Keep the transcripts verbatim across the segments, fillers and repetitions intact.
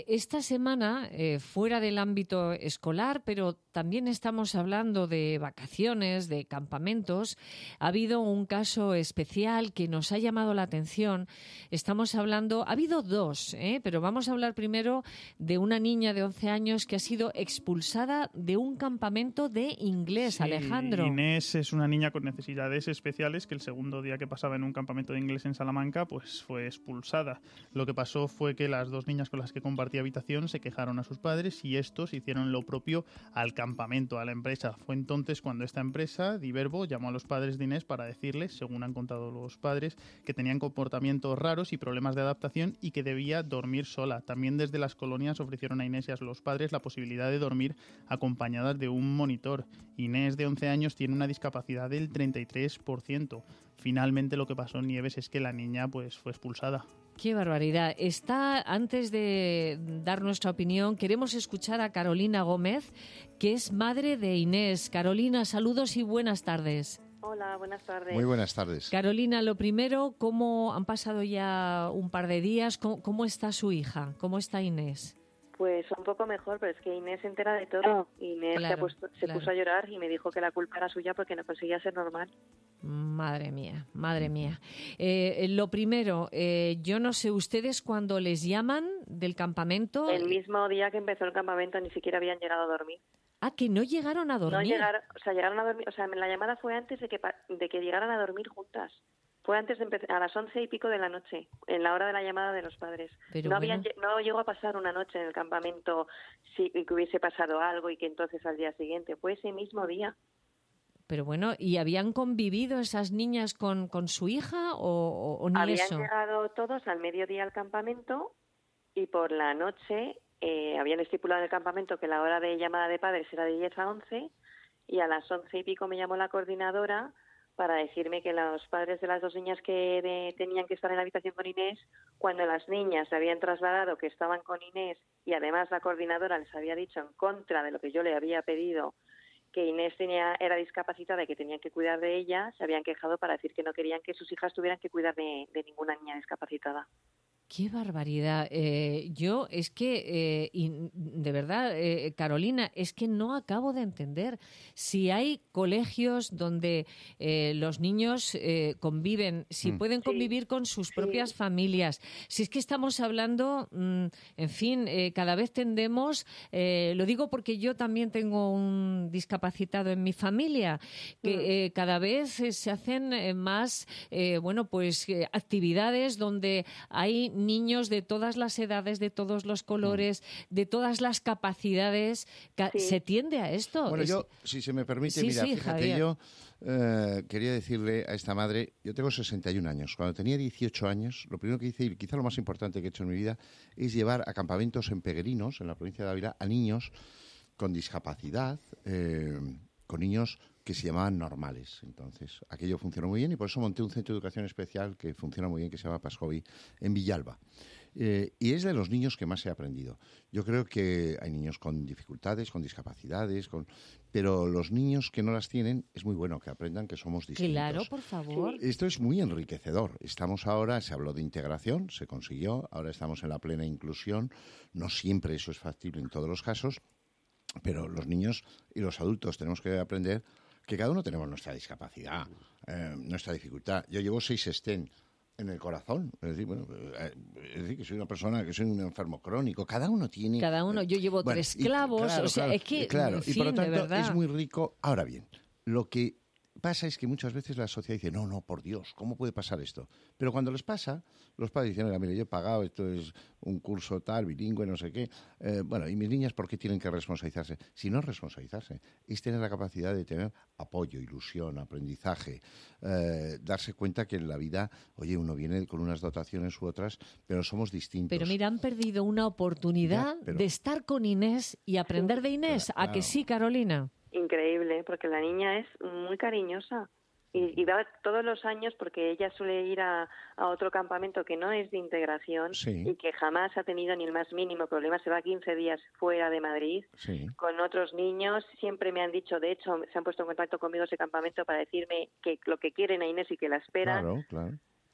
Esta semana, eh, fuera del ámbito escolar, pero también estamos hablando de vacaciones, de campamentos, ha habido un caso especial que nos ha llamado la atención. Estamos hablando, ha habido dos, ¿eh? pero vamos a hablar primero de una niña de once años que ha sido expulsada de un campamento de inglés, sí, Alejandro. Inés es una niña con necesidades especiales que el segundo día que pasaba en un campamento de inglés en Salamanca pues fue expulsada. Lo que pasó fue que las dos niñas con las que compartía habitación se quejaron a sus padres y estos hicieron lo propio al campamento, a la empresa. Fue entonces cuando esta empresa, Diverbo, llamó a los padres de Inés para decirles, según han contado los padres, que tenían comportamientos raros y problemas de adaptación y que debía dormir sola. También desde las colonias ofrecieron a Inés y a los padres la posibilidad de dormir acompañadas de un monitor. Inés, de once años, tiene una discapacidad del treinta y tres por ciento. Finalmente lo que pasó, Nieves, es que la niña pues fue expulsada. ¡Qué barbaridad! Está, antes de dar nuestra opinión, queremos escuchar a Carolina Gómez, que es madre de Inés. Carolina, saludos y buenas tardes. Hola, buenas tardes. Muy buenas tardes. Carolina, lo primero, ¿cómo han pasado ya un par de días? ¿Cómo, cómo está su hija? ¿Cómo está Inés? Pues un poco mejor, pero es que Inés se entera de todo. Inés claro, se, ha puesto, se claro. puso a llorar y me dijo que la culpa era suya porque no conseguía ser normal. Madre mía, madre mía. Eh, lo primero, eh, yo no sé, ¿ustedes cuando les llaman del campamento? El mismo día que empezó el campamento ni siquiera habían llegado a dormir. Ah, que no llegaron a dormir. No llegaron, o sea, llegaron a dormir, o sea, la llamada fue antes de que de que llegaran a dormir juntas. Fue antes de empezar, a las once y pico de la noche, en la hora de la llamada de los padres. Pero no, bueno. habían, no llegó a pasar una noche en el campamento si, que hubiese pasado algo y que entonces al día siguiente, fue ese mismo día. Pero bueno, ¿y habían convivido esas niñas con, con su hija o, o ni Habían eso? llegado todos al mediodía al campamento y por la noche eh, habían estipulado en el campamento que la hora de llamada de padres era de diez a once y a las once y pico me llamó la coordinadora para decirme que los padres de las dos niñas que de, tenían que estar en la habitación con Inés, cuando las niñas se habían trasladado que estaban con Inés y además la coordinadora les había dicho en contra de lo que yo le había pedido, que Inés tenía, era discapacitada y que tenían que cuidar de ella, se habían quejado para decir que no querían que sus hijas tuvieran que cuidar de, de ninguna niña discapacitada. ¡Qué barbaridad! Eh, yo es que, eh, y de verdad, eh, Carolina, es que no acabo de entender. Si hay colegios donde eh, los niños eh, conviven, si mm. pueden convivir sí, con sus sí. propias familias, si es que estamos hablando, mmm, en fin, eh, cada vez tendemos, eh, lo digo porque yo también tengo un discapacitado en mi familia, que mm. eh, cada vez eh, se hacen eh, más, eh, bueno, pues eh, actividades donde hay niños de todas las edades, de todos los colores, mm. de todas las capacidades. Sí. ¿Se tiende a esto? Bueno, es... yo, si se me permite, sí, mira, sí, fíjate, Javier. yo eh, quería decirle a esta madre, yo tengo sesenta y un años. Cuando tenía dieciocho años, lo primero que hice, y quizá lo más importante que he hecho en mi vida, es llevar a campamentos en Peregrinos, en la provincia de Ávila, a niños con discapacidad, eh, con niños que se llamaban normales. Entonces, aquello funcionó muy bien y por eso monté un centro de educación especial que funciona muy bien, que se llama Pascovi, en Villalba. Eh, y es de los niños que más he aprendido. Yo creo que hay niños con dificultades, con discapacidades, con... pero los niños que no las tienen, es muy bueno que aprendan que somos distintos. Claro, por favor. Esto es muy enriquecedor. Estamos ahora, se habló de integración, se consiguió, ahora estamos en la plena inclusión. No siempre eso es factible en todos los casos, pero los niños y los adultos tenemos que aprender que cada uno tenemos nuestra discapacidad, eh, nuestra dificultad. Yo llevo seis estén en el corazón, es decir, bueno, eh, es decir, que soy una persona, que soy un enfermo crónico. Cada uno tiene... Cada uno, yo llevo bueno, tres clavos, y, claro, o sea, claro, es que, claro, en fin, y por lo tanto de verdad. es muy rico. Ahora bien, lo que pasa es que muchas veces la sociedad dice, no, no, por Dios, ¿cómo puede pasar esto? Pero cuando les pasa, los padres dicen, mira, yo he pagado, esto es un curso tal, bilingüe, no sé qué. Eh, bueno, ¿y mis niñas por qué tienen que responsabilizarse? Si no es responsabilizarse, es tener la capacidad de tener apoyo, ilusión, aprendizaje, eh, darse cuenta que en la vida, oye, uno viene con unas dotaciones u otras, pero somos distintos. Pero mira, han perdido una oportunidad ya, pero... de estar con Inés y aprender de Inés. Claro, ¿a que sí, Carolina? Increíble, porque la niña es muy cariñosa y, y va todos los años porque ella suele ir a, a otro campamento que no es de integración sí. y que jamás ha tenido ni el más mínimo problema. Se va quince días fuera de Madrid sí. con otros niños. Siempre me han dicho, de hecho, se han puesto en contacto conmigo ese campamento para decirme que lo que quieren a Inés y que la esperan. Claro, claro.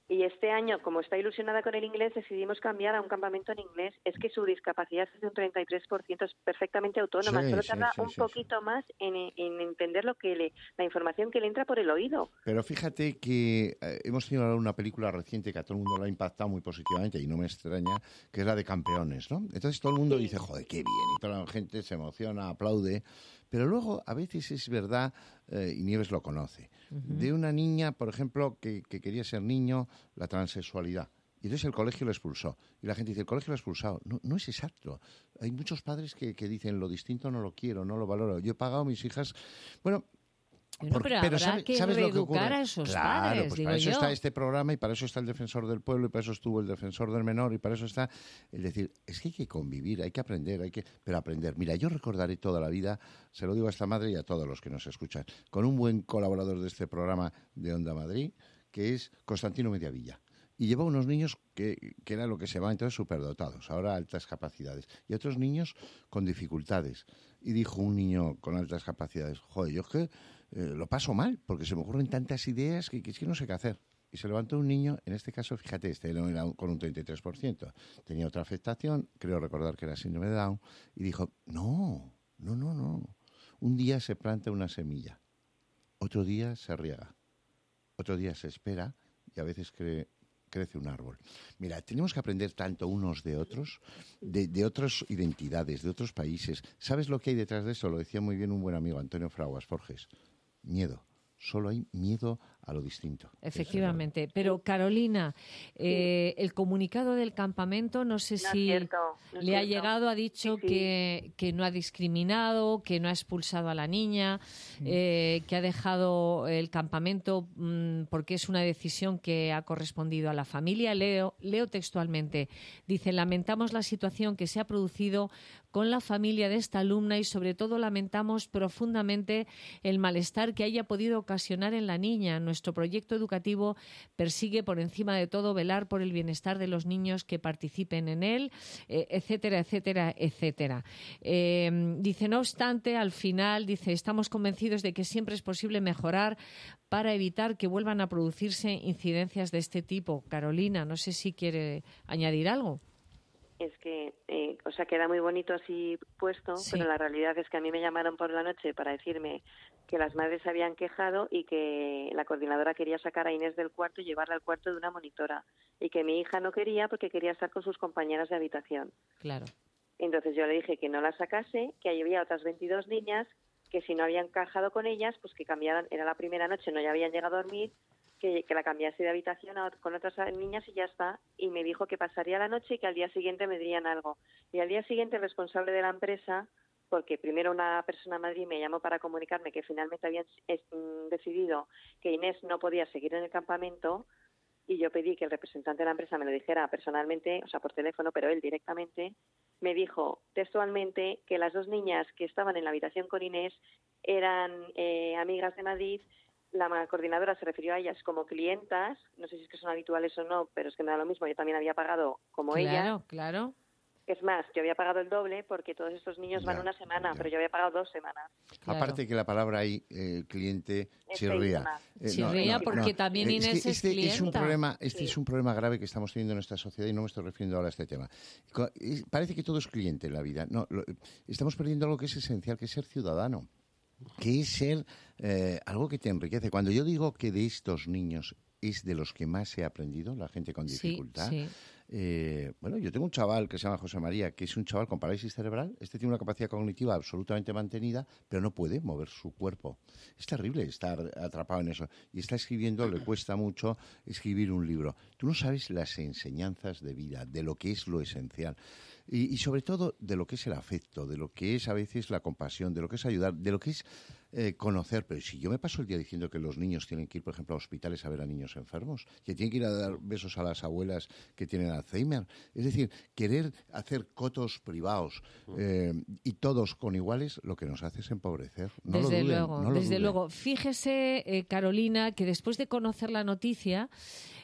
Y este año, como está ilusionada con el inglés, decidimos cambiar a un campamento en inglés. Es que su discapacidad es de un treinta y tres por ciento, es perfectamente autónoma. Sí, Solo sí, tarda sí, un sí, poquito sí. más en, en entender lo que le, la información que le entra por el oído. Pero fíjate que eh, hemos tenido ahora una película reciente que a todo el mundo le ha impactado muy positivamente y no me extraña, que es la de Campeones, ¿no? Entonces todo el mundo Sí. dice, joder, qué bien, y toda la gente se emociona, aplaude, pero luego a veces es verdad, eh, y Nieves lo conoce, Ujú. de una niña, por ejemplo, que, que quería ser niño, la transexualidad. Y entonces el colegio lo expulsó. Y la gente dice, el colegio lo ha expulsado. No, no es exacto. Hay muchos padres que, que dicen, lo distinto no lo quiero, no lo valoro. Yo he pagado a mis hijas... Bueno, Bueno, porque- pero habrá ¿sabe- que sabes lo que reeducar ocurre? a esos Claro, padres, pues digo para eso yo. está este programa y para eso está el defensor del pueblo y para eso estuvo el defensor del menor y para eso está el decir, es que hay que convivir, hay que aprender, hay que, pero aprender. Mira, yo recordaré toda la vida, se lo digo a esta madre y a todos los que nos escuchan, con un buen colaborador de este programa de Onda Madrid, que es Constantino Mediavilla. Y lleva unos niños que, que era lo que se llama entonces superdotados, ahora altas capacidades, y otros niños con dificultades. Y dijo un niño con altas capacidades, joder, yo es que eh, lo paso mal, porque se me ocurren tantas ideas que, que es que no sé qué hacer. Y se levantó un niño, en este caso, fíjate, este no era un- con un treinta y tres por ciento, tenía otra afectación, creo recordar que era síndrome de Down, y dijo, no, no, no, no. Un día se planta una semilla, otro día se riega, otro día se espera y a veces cree, crece un árbol. Mira, tenemos que aprender tanto unos de otros, de, de otras identidades, de otros países. ¿Sabes lo que hay detrás de eso? Lo decía muy bien un buen amigo, Antonio Fraguas Forges. Miedo. Solo hay miedo a lo distinto. Efectivamente. Pero, Carolina, eh, el comunicado del campamento, no sé No es si cierto, no es le ha cierto. llegado, ha dicho Sí, sí. Que, que no ha discriminado, que no ha expulsado a la niña, eh, que ha dejado el campamento mm, porque es una decisión que ha correspondido a la familia. Leo, leo textualmente. Dice, lamentamos la situación que se ha producido con la familia de esta alumna y sobre todo lamentamos profundamente el malestar que haya podido ocasionar en la niña. Nuestro proyecto educativo persigue por encima de todo velar por el bienestar de los niños que participen en él, eh, etcétera, etcétera, etcétera. Eh, dice, no obstante, al final, dice, estamos convencidos de que siempre es posible mejorar para evitar que vuelvan a producirse incidencias de este tipo. Carolina, no sé si quiere añadir algo. Es que, eh, o sea, queda muy bonito así puesto, Sí. pero la realidad es que a mí me llamaron por la noche para decirme que las madres se habían quejado y que la coordinadora quería sacar a Inés del cuarto y llevarla al cuarto de una monitora y que mi hija no quería porque quería estar con sus compañeras de habitación. Claro. Entonces yo le dije que no la sacase, que ahí había otras veintidós niñas, que si no habían encajado con ellas, pues que cambiaran, era la primera noche, no ya habían llegado a dormir, que, que la cambiase de habitación a, con otras niñas y ya está. Y me dijo que pasaría la noche y que al día siguiente me dirían algo. Y al día siguiente el responsable de la empresa, porque primero una persona en Madrid me llamó para comunicarme que finalmente habían eh, decidido que Inés no podía seguir en el campamento, y yo pedí que el representante de la empresa me lo dijera personalmente, o sea, por teléfono, pero él directamente, me dijo textualmente que las dos niñas que estaban en la habitación con Inés eran eh, amigas de Madrid. La coordinadora se refirió a ellas como clientas, no sé si es que son habituales o no, pero es que me da lo mismo, yo también había pagado como Claro, ella. claro. Es más, yo había pagado el doble porque todos estos niños van Ya, una semana, ya. pero yo había pagado dos semanas. Claro. Aparte que la palabra ahí, eh, cliente, Es chirría. feísima. Eh, Chirría porque también Eh, Inés es, que es este es un clienta. problema, este Sí. es un problema grave que estamos teniendo en nuestra sociedad y no me estoy refiriendo ahora a este tema. Co- es- Parece que todo es cliente en la vida. No, lo- estamos perdiendo algo que es esencial, que es ser ciudadano, que es ser eh, algo que te enriquece. Cuando yo digo que de estos niños es de los que más he aprendido, la gente con Sí, dificultad. sí. Eh, bueno, yo tengo un chaval que se llama José María, que es un chaval con parálisis cerebral. Este tiene una capacidad cognitiva absolutamente mantenida, pero no puede mover su cuerpo. Es terrible estar atrapado en eso. Y está escribiendo, le cuesta mucho escribir un libro. Tú no sabes las enseñanzas de vida, de lo que es lo esencial. Y, y sobre todo de lo que es el afecto, de lo que es a veces la compasión, de lo que es ayudar, de lo que es eh, conocer. Pero si yo me paso el día diciendo que los niños tienen que ir, por ejemplo, a hospitales a ver a niños enfermos, que tienen que ir a dar besos a las abuelas que tienen Alzheimer, es decir, querer hacer cotos privados eh, y todos con iguales, lo que nos hace es empobrecer. No Desde lo duden, luego, no lo desde duden. luego. Fíjese, eh, Carolina, que después de conocer la noticia,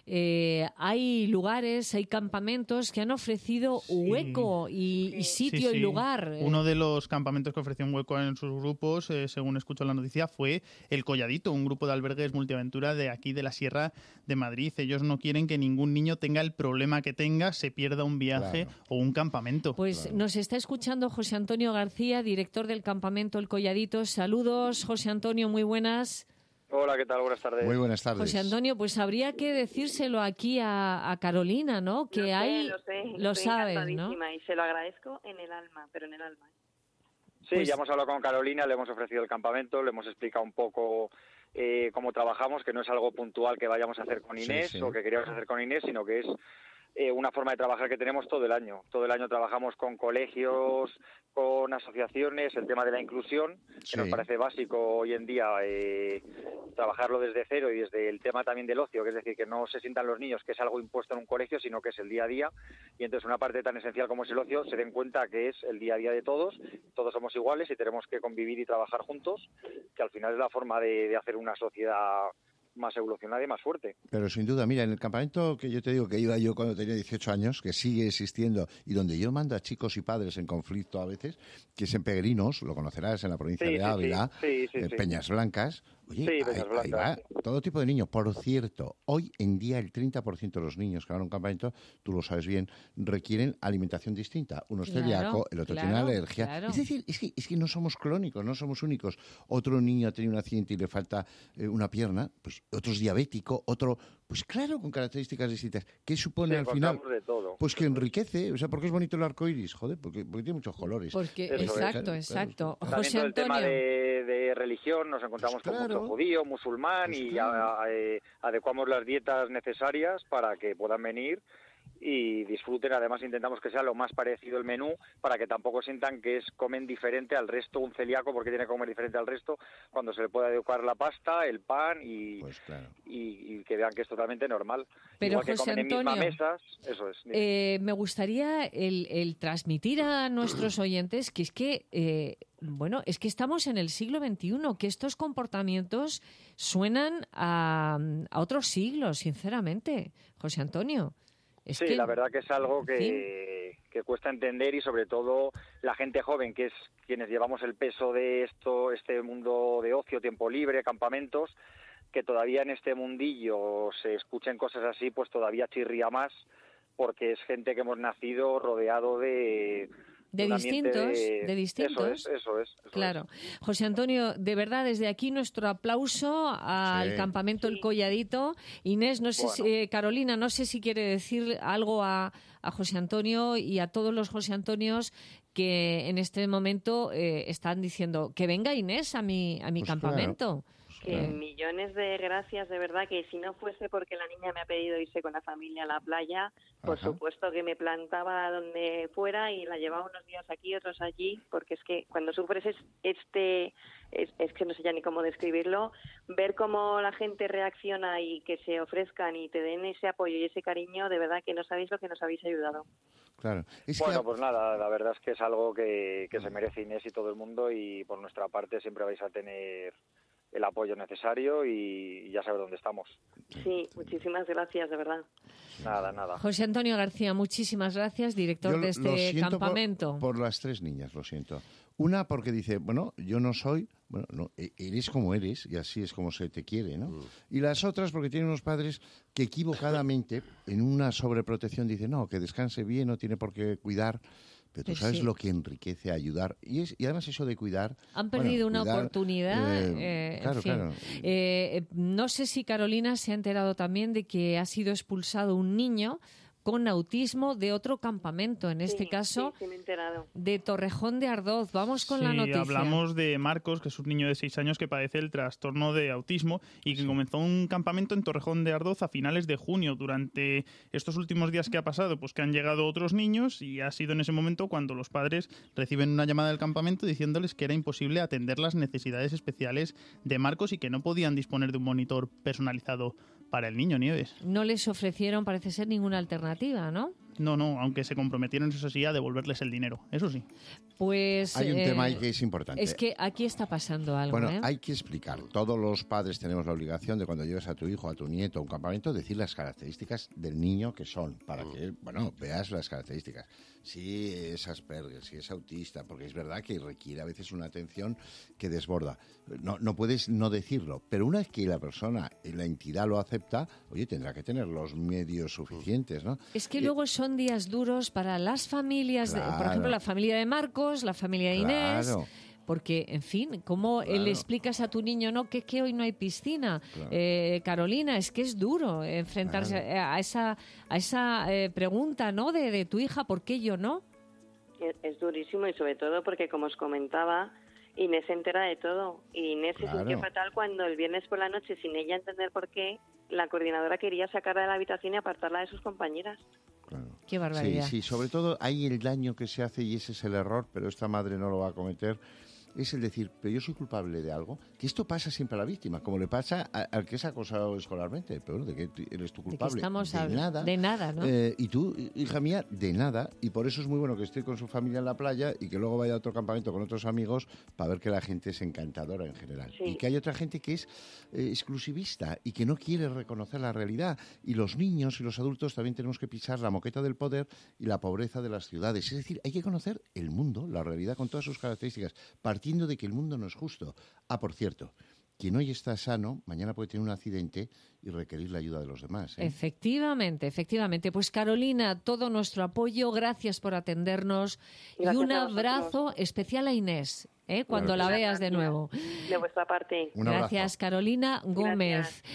eh, hay lugares, hay campamentos que han ofrecido Sí. hueco y, y sitio Sí, y sí. lugar. Uno de los campamentos que ofreció un hueco en sus grupos, eh, según escucho en la noticia, fue El Colladito, un grupo de albergues multiaventura de aquí de la Sierra de Madrid. Ellos no quieren que ningún niño tenga el problema que tenga, se pierda un viaje Claro. o un campamento. Pues Claro. nos está escuchando José Antonio García, director del campamento El Colladito. Saludos, José Antonio, muy buenas. Hola, ¿qué tal? Buenas tardes. Muy buenas tardes. José Antonio, pues habría que decírselo aquí a, a Carolina, ¿no? Que lo sé, hay, lo sé, lo estoy sabes, ¿no? encantadísima y se lo agradezco en el alma, pero en el alma. Sí, Pues- ya hemos hablado con Carolina, le hemos ofrecido el campamento, le hemos explicado un poco eh, cómo trabajamos, que no es algo puntual que vayamos a hacer con Sí, Inés sí. o que queríamos hacer con Inés, sino que es eh, una forma de trabajar que tenemos todo el año. Todo el año trabajamos con colegios, con asociaciones, el tema de la inclusión, que Sí. nos parece básico hoy en día eh, trabajarlo desde cero y desde el tema también del ocio, que es decir, que no se sientan los niños que es algo impuesto en un colegio, sino que es el día a día. Y entonces una parte tan esencial como es el ocio, se den cuenta que es el día a día de todos, todos somos iguales y tenemos que convivir y trabajar juntos, que al final es la forma de, de hacer una sociedad más evolucionada y más fuerte. Pero sin duda, mira, en el campamento que yo te digo que iba yo cuando tenía dieciocho años, que sigue existiendo, y donde yo mando a chicos y padres en conflicto a veces, que es en Peregrinos, lo conocerás, en la provincia Sí, de sí, Ávila, sí, sí, eh, sí. Peñas Blancas. Oye, Sí, ahí- Peñas ahí Blancas. va todo tipo de niños. Por cierto, hoy en día el treinta por ciento de los niños que van a un campamento, tú lo sabes bien, requieren alimentación distinta. Uno es Claro, celíaco, el otro claro, tiene alergia. claro. Es decir, es que, es que no somos crónicos, no somos únicos. Otro niño ha tenido un accidente y le falta eh, una pierna, pues otro es diabético, otro, pues claro, con características distintas. ¿Qué supone Sí, al final? encontramos de todo. Pues que enriquece, o sea, ¿por qué es bonito el arco iris? Joder, porque, porque tiene muchos colores. Porque, Eso es. exacto, Claro, claro. exacto. También José todo el tema Antonio. de, de religión, nos encontramos Pues con claro. mucho judío, musulmán Pues y claro. a- eh, adecuamos las dietas necesarias para que puedan venir y disfruten. Además intentamos que sea lo más parecido el menú para que tampoco sientan que es comen diferente al resto, un celíaco porque tiene que comer diferente al resto, cuando se le puede adecuar la pasta, el pan y, Pues claro. y, y que vean que es totalmente normal. Pero, Igual que José comen en mismas Antonio, mesas, eso es. Dime. Eh, me gustaría el, el transmitir a nuestros oyentes que es que, eh, bueno, es que estamos en el siglo veintiuno, que estos comportamientos suenan a, a otros siglos, sinceramente, José Antonio. Es Sí, que, la verdad que es algo en que, que cuesta entender y sobre todo la gente joven, que es quienes llevamos el peso de esto, este mundo de ocio, tiempo libre, campamentos, que todavía en este mundillo se escuchen cosas así, pues todavía chirría más, porque es gente que hemos nacido rodeado de... De un ambiente distintos, de, de distintos. Eso es, eso es. eso Claro. es. José Antonio, de verdad, desde aquí nuestro aplauso al Sí. campamento El Sí. Colladito. Inés, no sé si, Bueno. eh, Carolina, no sé si quiere decir algo a, a José Antonio y a todos los José Antonios que en este momento eh, están diciendo que venga Inés a mi, a mi Pues campamento. Que Eh. millones de gracias, de verdad, que si no fuese porque la niña me ha pedido irse con la familia a la playa, por Ajá. supuesto que me plantaba donde fuera y la llevaba unos días aquí, otros allí, porque es que cuando sufres es- este, es, es que no sé ya ni cómo describirlo, ver cómo la gente reacciona y que se ofrezcan y te den ese apoyo y ese cariño, de verdad que no sabéis lo que nos habéis ayudado. Claro. Es Bueno, que, pues nada, la verdad es que es algo que, que se merece Inés y todo el mundo y por nuestra parte siempre vais a tener el apoyo necesario y ya sabes dónde estamos. Sí, muchísimas gracias, de verdad. Nada, nada. José Antonio García, muchísimas gracias, director yo de lo este siento por- campamento. Por, las tres niñas, lo siento. Una porque dice, bueno, yo no soy, bueno, no, e- eres como eres y así es como se te quiere, ¿no? Y las otras porque tienen unos padres que equivocadamente, en una sobreprotección, dicen, no, que descanse bien, no tiene por qué cuidar. Pero tú Pues sabes sí. lo que enriquece ayudar. Y, es, y además eso de cuidar... Han bueno, perdido una cuidar, oportunidad. eh, eh, en claro, fin. claro. Eh, eh, no sé si Carolina se ha enterado también de que ha sido expulsado un niño con autismo de otro campamento, en este Sí, caso sí, sí, me he enterado. de Torrejón de Ardoz. Vamos con Sí, la noticia. hablamos de Marcos, que es un niño de seis años que padece el trastorno de autismo y que comenzó un campamento en Torrejón de Ardoz a finales de junio. Durante estos últimos días que ha pasado, pues que han llegado otros niños y ha sido en ese momento cuando los padres reciben una llamada del campamento diciéndoles que era imposible atender las necesidades especiales de Marcos y que no podían disponer de un monitor personalizado para el niño, Nieves. No les ofrecieron, parece ser, ninguna alternativa, ¿no? No, no, aunque se comprometieron, eso sí, a devolverles el dinero, eso sí. Pues Hay un eh, tema ahí que es importante. Es que aquí está pasando algo. Bueno, ¿eh? hay que explicar. Todos los padres tenemos la obligación de cuando lleves a tu hijo, a tu nieto a un campamento, decir las características del niño que son, para que, bueno, veas las características. Si es Asperger, si es autista, porque es verdad que requiere a veces una atención que desborda. No, no puedes no decirlo, pero una vez que la persona, la entidad lo acepta, oye, tendrá que tener los medios suficientes, ¿no? Es que Y- luego son días duros para las familias, de- por Claro. ejemplo, la familia de Marcos, la familia de Inés, Claro. porque, en fin, ¿cómo eh, Claro. le explicas a tu niño no que, que hoy no hay piscina? Claro. Eh, Carolina, es que es duro enfrentarse Claro. a esa, a esa eh, pregunta, ¿no? De, de tu hija, ¿por qué yo no? Es, es durísimo y sobre todo porque, como os comentaba, Inés se entera de todo. Y Inés Claro. se sintió fatal cuando el viernes por la noche, sin ella entender por qué, la coordinadora quería sacarla de la habitación y apartarla de sus compañeras. Claro. Qué barbaridad. Sí, sí, sobre todo hay el daño que se hace y ese es el error, pero esta madre no lo va a cometer. Es el decir, pero yo soy culpable de algo, que esto pasa siempre a la víctima, como le pasa a- al que es acosado escolarmente. Pero bueno, ¿de qué t- eres tú ¿De qué culpable? estamos de hablando? nada. De nada, ¿no? Eh, y tú, hija mía, de nada. Y por eso es muy bueno que esté con su familia en la playa y que luego vaya a otro campamento con otros amigos para ver que la gente es encantadora en general. Sí. Y que hay otra gente que es eh, exclusivista y que no quiere reconocer la realidad. Y los niños y los adultos también tenemos que pisar la moqueta del poder y la pobreza de las ciudades. Es decir, hay que conocer el mundo, la realidad con todas sus características, partiendo de que el mundo no es justo. Ah, por cierto, quien hoy está sano, mañana puede tener un accidente y requerir la ayuda de los demás. ¿eh? Efectivamente, efectivamente. Pues Carolina, todo nuestro apoyo, gracias por atendernos Gracias y un a vosotros. abrazo especial a Inés, ¿eh? cuando Claro que la sí. veas de nuevo. De vuestra parte. Un abrazo. Gracias, Carolina Gómez. Gracias.